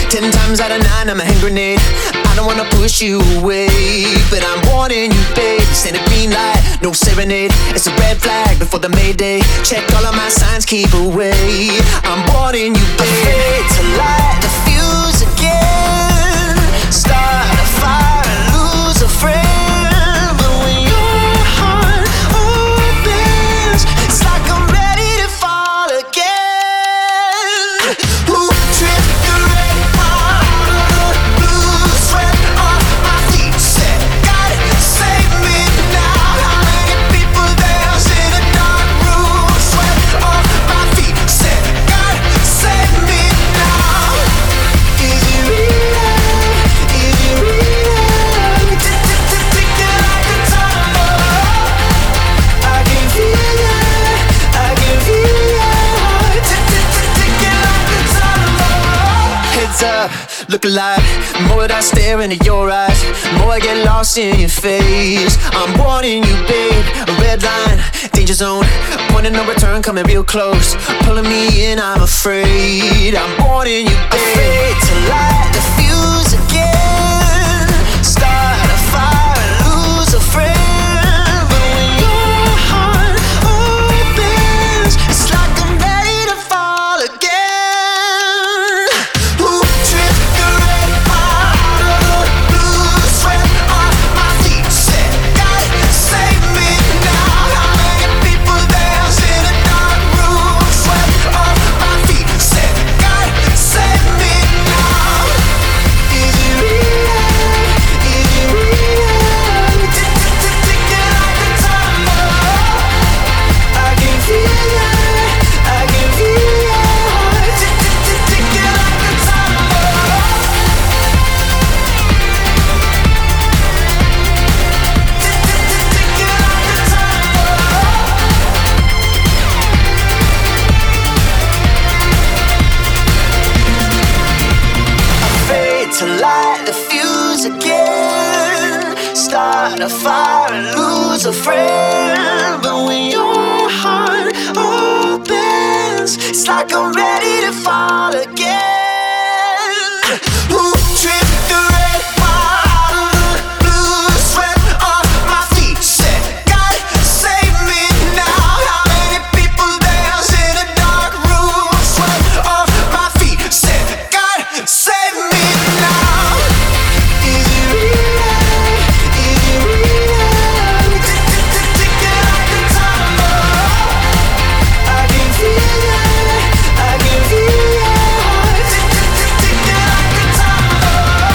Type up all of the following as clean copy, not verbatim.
10 times out of 9, I'm a hand grenade. I don't wanna push you away, but I'm warning you, babe. This ain't a green light, no serenade. It's a red flag before the Mayday. Check all of my signs, keep away. I'm warning you, babe. Afraid to light the fuse again. Start a fire and lose a friend. But when your heart opens, it's like I'm ready to fall again. Who tripped the red out of the blue? Sweat off my feet, said, God save me now. How many people dance in a dark room? Sweat off my feet, said, God save me now. Is it real? Is it real? Ticking like a timer. I can feel it, I can feel it. Ticking like a timer. Heads up, look alive. The more that I stare into your eyes, the more I get lost in your face. I'm warning you, babe. A red line, danger zone. Point of no return, coming real close. Pulling me in, I'm afraid. I'm warning you, babe. Afraid to light the fuse again. Start a fire and lose a friend. But when your heart opens, it's like I'm ready to fall again. Who tripped the red out of the blue? Sweat off my feet, said, God save me now. How many people dance in a dark room? Sweat off my feet, said, God save me now. Is it real? Is it real? Ticking like a timer. I can feel it, I can feel it. Ticking like a timer. Afraid to light the fuse again. Start a fire and lose a friend. But when your heart opens, it's like I'm ready to fall again. Who tripped the red out of the blue? Sweat off my feet, said, God save me now. How many people dance in a dark room? Sweat off my feet, said, God save me now. Is it real? Is it real? Ticking like a timer. I can feel it, I can feel it. Ticking like a timer.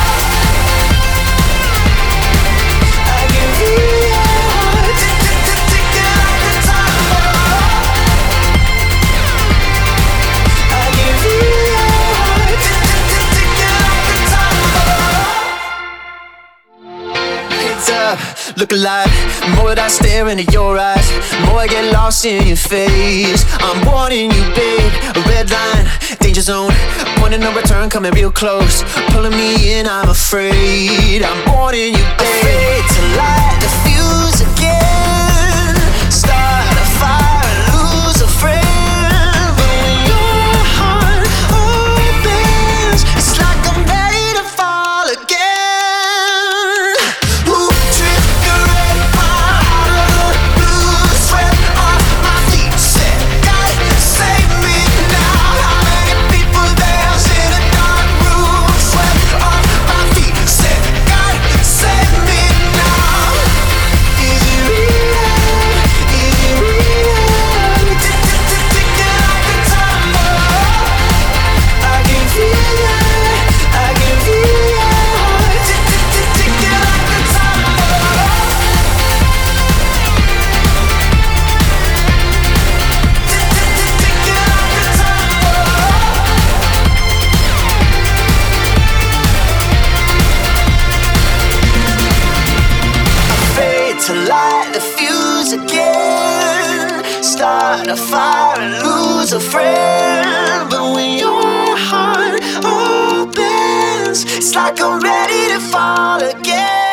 I can feel it. Ticking like a timer. I can feel it. Ticking like a timer. Heads up, look alive. The more that I stare into your eyes, the more I get lost in your face. I'm warning you, babe. A red line, danger zone. Point of no return, coming real close. Pulling me in, I'm afraid. I'm warning you, babe. Afraid to light the fuse again. Start a fire and lose a friend. But when your heart opens, it's like I'm ready to fall again. Who tripped the red out of the blue? Sweat off my feet, said, God save me now. How many people dance in a dark room? Sweat off my feet, said, God save me now. Is it real? Is it real? Ticking like a timer. I can feel it, I can feel it. Ticking like a timer. Ticking like a timer. Afraid to light the fuse again. Start a fire and lose a friend. But when your heart opens, it's like I'm ready to fall again.